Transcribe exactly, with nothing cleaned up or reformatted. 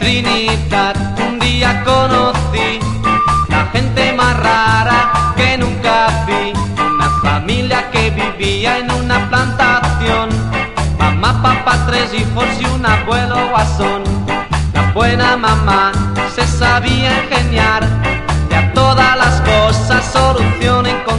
Trinidad un día conocí la gente más rara que nunca vi. Una familia que vivía en una plantación, mamá, papá, tres hijos y un abuelo guasón. La buena mamá se sabía ingeniar y a todas las cosas solución encontrar.